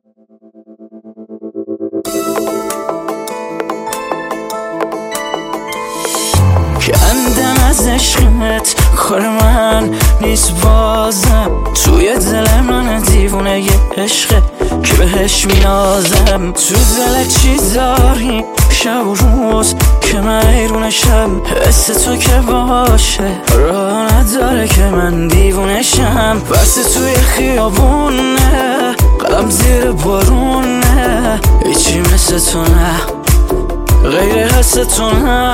کندم از عشقت، کار من نیست بازم. توی دل من دیوونه یه عشقه که بهش مینازم. تو دل چی داری شب و روز که من حیرونشم؟ حس تو که باشه راه نداره که من دیوونشم. بس توی خیابونه قلم زیر بارونه، هیچی مثل تو نه، غیر حس تو نه.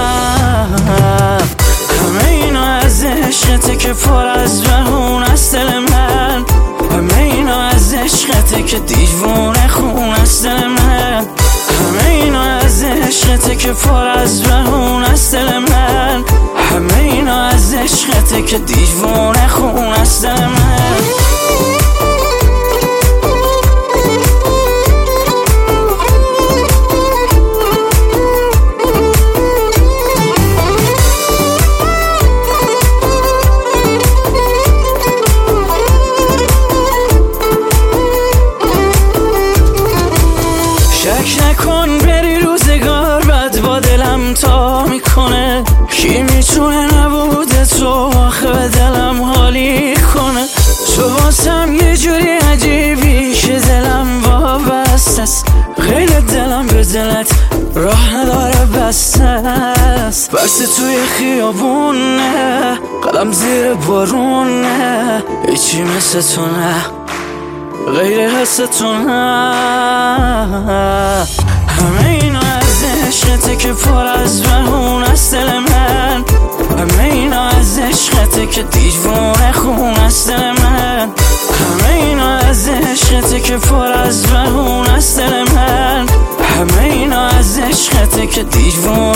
همه اینا از عشقته که پر از بهون است دل من. همه اینا از عشقته که دیوونه خون است دل من. همه اینا از عشقته که پر از بهون است دل من. همه اینا از عشقته که دیوونه خون است دل من. شک نکن بری روزگار بد با دلم تا میکنه. کی میتونه نبوده تو آخه به دلم حالی کنه. تو واسم یه جوری عجیبی که دلم وابسته است، غیر دلم به دلت راه نداره بسته است. بس توی خیابونه قلم زیر بارونه، هیچی مثل تو نه، غیر حس تو نه. همه اینا از عشقته که پر از بهون است دل من. همه اینا از عشقته که دیوونه خون است دل من. همه اینا از عشقته که پر از بهون است دل من. همه اینا از عشقته که دیوونه